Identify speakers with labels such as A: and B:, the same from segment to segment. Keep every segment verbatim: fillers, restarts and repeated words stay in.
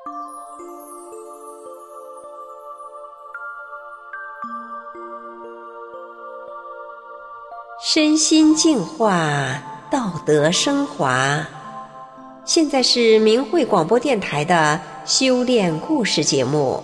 A: 身心净化，道德升华。现在是明慧广播电台的修炼故事节目。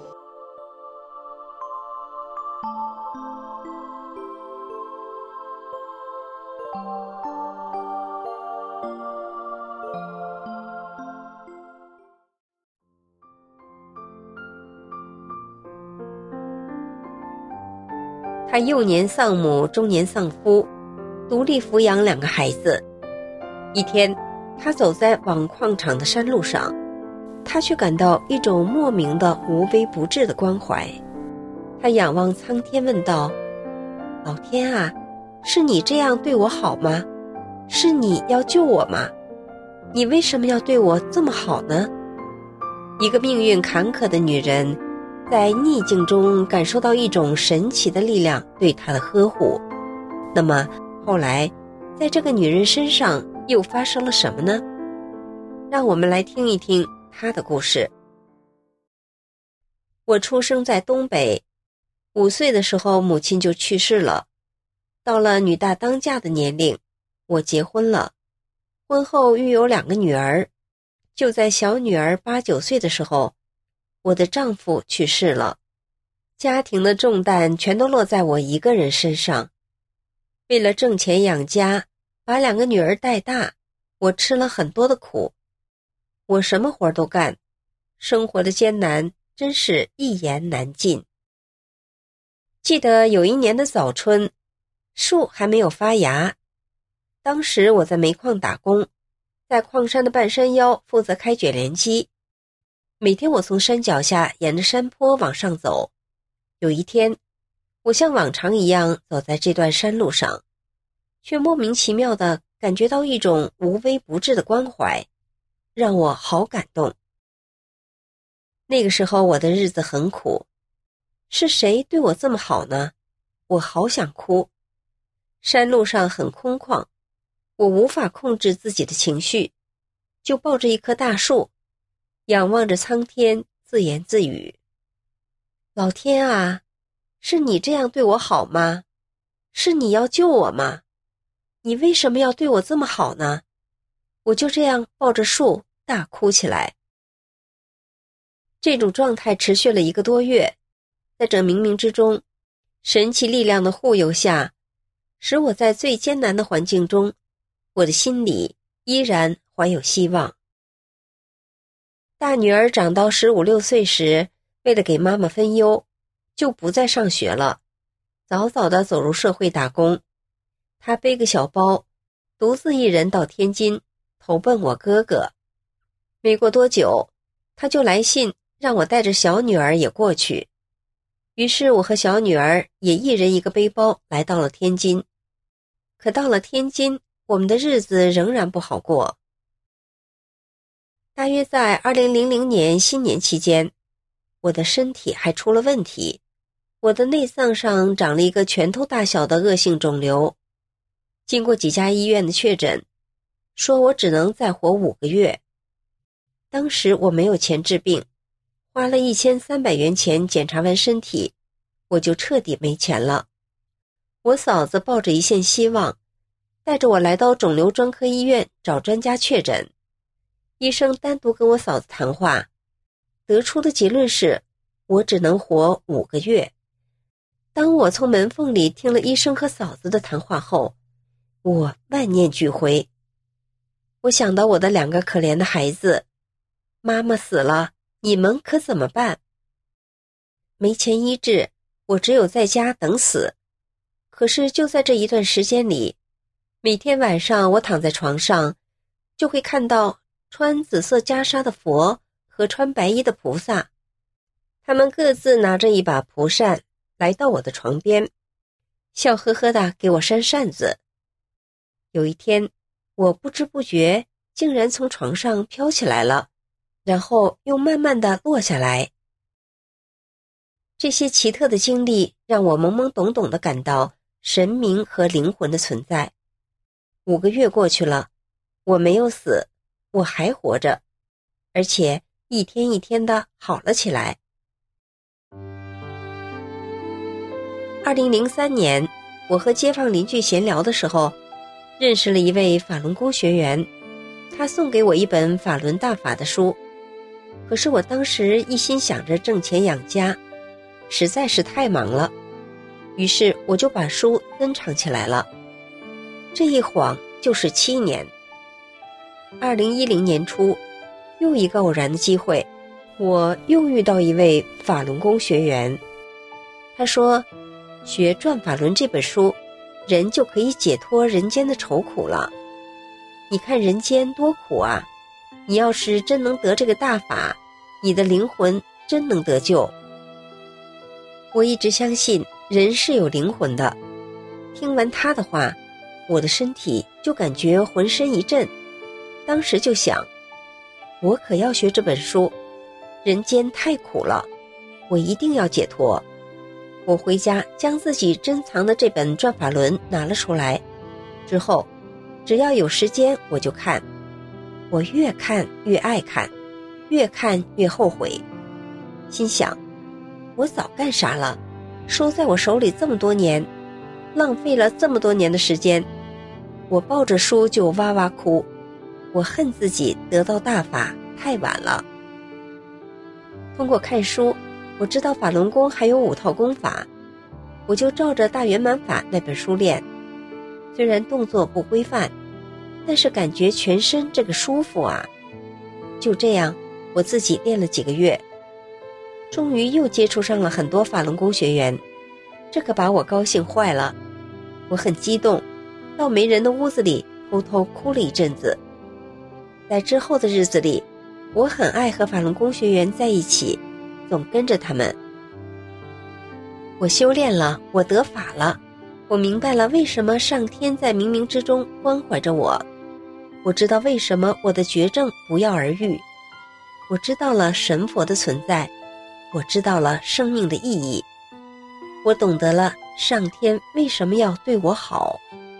A: 他幼年丧母，中年丧夫，独立抚养两个孩子。一天，他走在往矿场的山路上，他却感到一种莫名的无微不至的关怀。他仰望苍天问道：老天啊，是你这样对我好吗？是你要救我吗？你为什么要对我这么好呢？一个命运坎坷的女人，在逆境中感受到一种神奇的力量对她的呵护。那么后来在这个女人身上又发生了什么呢？让我们来听一听她的故事。我出生在东北，五岁的时候母亲就去世了。到了女大当嫁的年龄，我结婚了，婚后育有两个女儿。就在小女儿八九岁的时候，我的丈夫去世了，家庭的重担全都落在我一个人身上。为了挣钱养家，把两个女儿带大，我吃了很多的苦。我什么活都干，生活的艰难真是一言难尽。记得有一年的早春，树还没有发芽，当时我在煤矿打工，在矿山的半山腰负责开卷帘机。每天我从山脚下沿着山坡往上走。有一天，我像往常一样走在这段山路上，却莫名其妙地感觉到一种无微不至的关怀，让我好感动。那个时候我的日子很苦，是谁对我这么好呢？我好想哭。山路上很空旷，我无法控制自己的情绪，就抱着一棵大树，仰望着苍天，自言自语：老天啊，是你这样对我好吗？是你要救我吗？你为什么要对我这么好呢？我就这样抱着树大哭起来。这种状态持续了一个多月，在这冥冥之中，神奇力量的护佑下，使我在最艰难的环境中，我的心里依然怀有希望。大女儿长到十五六岁时，为了给妈妈分忧，就不再上学了，早早地走入社会打工。她背个小包，独自一人到天津，投奔我哥哥。没过多久，她就来信让我带着小女儿也过去。于是我和小女儿也一人一个背包来到了天津。可到了天津，我们的日子仍然不好过。大约在二零零零年新年期间，我的身体还出了问题，我的内脏上长了一个拳头大小的恶性肿瘤。经过几家医院的确诊，说我只能再活五个月。当时我没有钱治病，花了一千三百元钱检查完身体，我就彻底没钱了。我嫂子抱着一线希望，带着我来到肿瘤专科医院找专家确诊。医生单独跟我嫂子谈话，得出的结论是我只能活五个月。当我从门缝里听了医生和嫂子的谈话后，我万念俱灰。我想到我的两个可怜的孩子，妈妈死了，你们可怎么办？没钱医治，我只有在家等死。可是就在这一段时间里，每天晚上我躺在床上，就会看到穿紫色袈裟的佛和穿白衣的菩萨，他们各自拿着一把蒲扇来到我的床边，笑呵呵地给我扇扇子。有一天，我不知不觉竟然从床上飘起来了，然后又慢慢地落下来。这些奇特的经历让我懵懵懂懂地感到神明和灵魂的存在。五个月过去了，我没有死，我还活着，而且一天一天的好了起来。二零零三年，我和街坊邻居闲聊的时候，认识了一位法轮功学员，他送给我一本法轮大法的书。可是我当时一心想着挣钱养家，实在是太忙了，于是我就把书珍藏起来了。这一晃就是七年。二零一零年初，又一个偶然的机会，我又遇到一位法轮功学员。他说，学《转法轮》这本书，人就可以解脱人间的愁苦了。你看人间多苦啊，你要是真能得这个大法，你的灵魂真能得救。我一直相信人是有灵魂的，听完他的话，我的身体就感觉浑身一震，当时就想，我可要学这本书，人间太苦了，我一定要解脱。我回家将自己珍藏的这本《转法轮》拿了出来，之后只要有时间我就看，我越看越爱看，越看越后悔，心想我早干啥了，收在我手里这么多年，浪费了这么多年的时间。我抱着书就哇哇哭，我恨自己得到大法太晚了。通过看书，我知道法轮功还有五套功法，我就照着大圆满法那本书练。虽然动作不规范，但是感觉全身这个舒服啊。就这样，我自己练了几个月，终于又接触上了很多法轮功学员，这可把我高兴坏了。我很激动，到没人的屋子里偷偷哭了一阵子。在之后的日子里，我很爱和法轮功学员在一起，总跟着他们。我修炼了，我得法了，我明白了为什么上天在冥冥之中关怀着我，我知道为什么我的绝症不药而愈，我知道了神佛的存在，我知道了生命的意义，我懂得了上天为什么要对我好。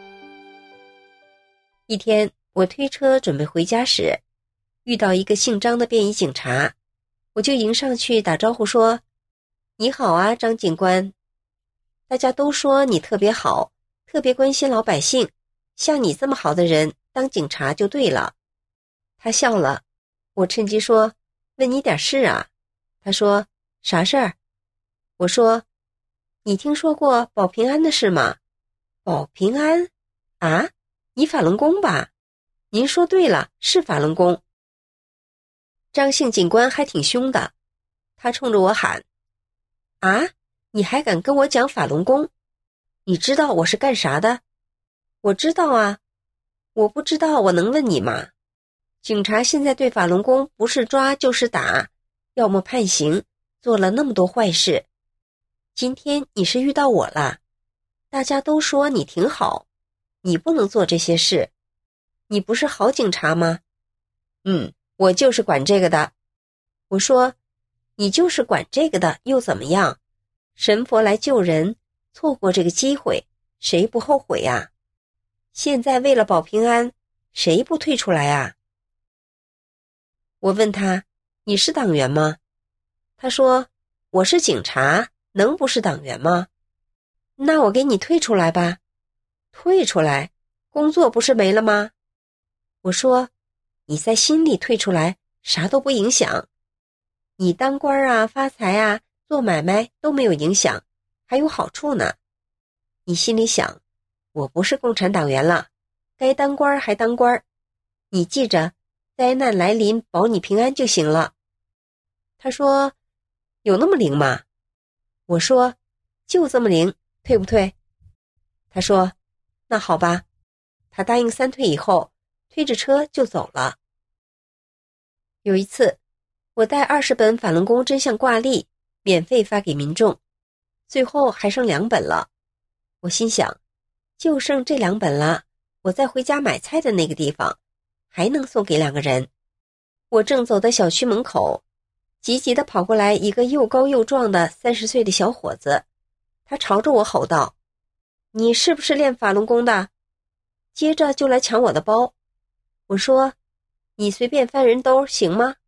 A: 一天，我推车准备回家时，遇到一个姓张的便衣警察，我就迎上去打招呼说，你好啊，张警官，大家都说你特别好，特别关心老百姓，像你这么好的人当警察就对了。他笑了，我趁机说，问你点事啊。他说，啥事儿？我说，你听说过保平安的事吗？保平安？啊，你法轮功吧？您说对了，是法轮功。张姓警官还挺凶的，他冲着我喊，啊，你还敢跟我讲法轮功？你知道我是干啥的？我知道啊，我不知道我能问你吗？警察现在对法轮功不是抓就是打，要么判刑，做了那么多坏事。今天你是遇到我了，大家都说你挺好，你不能做这些事，你不是好警察吗？嗯，我就是管这个的。我说，你就是管这个的又怎么样？神佛来救人，错过这个机会，谁不后悔呀？现在为了保平安，谁不退出来啊？我问他，你是党员吗？他说，我是警察，能不是党员吗？那我给你退出来吧。退出来？工作不是没了吗？我说，你在心里退出来，啥都不影响。你当官啊，发财啊，做买卖都没有影响，还有好处呢。你心里想，我不是共产党员了，该当官还当官，你记着，灾难来临保你平安就行了。他说，有那么灵吗？我说，就这么灵，退不退？他说，那好吧。他答应三退以后，推着车就走了。有一次，我带二十本法轮功真相挂历，免费发给民众，最后还剩两本了。我心想，就剩这两本了，我再回家买菜的那个地方，还能送给两个人。我正走在小区门口，急急地跑过来一个又高又壮的三十岁的小伙子，他朝着我吼道，你是不是练法轮功的？接着就来抢我的包。我说，你随便翻人兜行吗？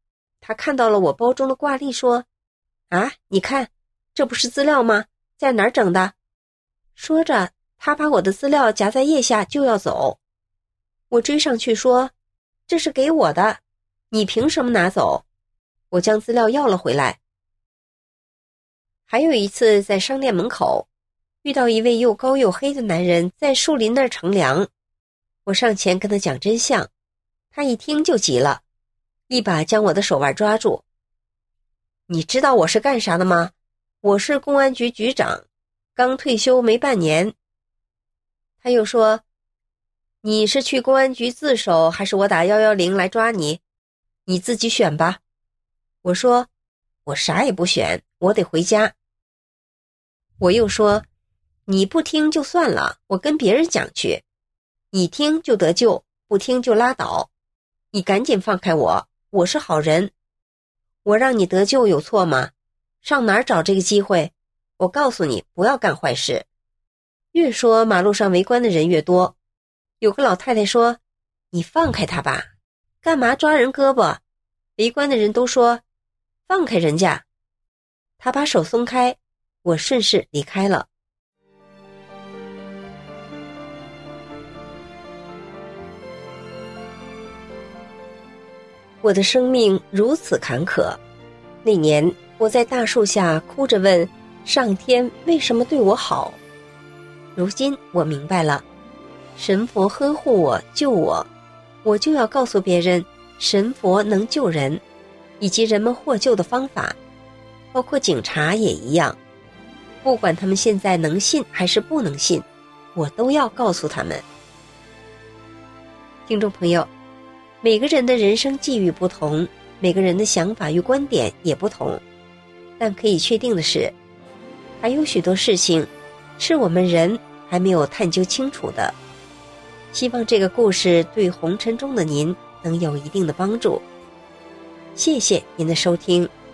A: 他看到了我包中的挂历，说：“啊，你看，这不是资料吗？在哪儿整的？”说着，他把我的资料夹在腋下就要走。我追上去说：“这是给我的，你凭什么拿走？”我将资料要了回来。还有一次在商店门口，遇到一位又高又黑的男人在树林那儿乘凉，我上前跟他讲真相，他一听就急了，一把将我的手腕抓住。你知道我是干啥的吗？我是公安局局长，刚退休没半年。他又说，你是去公安局自首，还是我打一一零来抓你？你自己选吧。我说，我啥也不选，我得回家。我又说，你不听就算了，我跟别人讲去。你听就得救，不听就拉倒。你赶紧放开我，我是好人。我让你得救有错吗？上哪儿找这个机会？我告诉你，不要干坏事。越说马路上围观的人越多。有个老太太说，你放开他吧，干嘛抓人胳膊？围观的人都说，放开人家。他把手松开，我顺势离开了。我的生命如此坎坷。那年我在大树下哭着问上天为什么对我好。如今我明白了，神佛呵护我救我，我就要告诉别人神佛能救人，以及人们获救的方法，包括警察也一样。不管他们现在能信还是不能信，我都要告诉他们。听众朋友，每个人的人生际遇不同，每个人的想法与观点也不同，但可以确定的是，还有许多事情是我们人还没有探究清楚的。希望这个故事对红尘中的您能有一定的帮助。谢谢您的收听。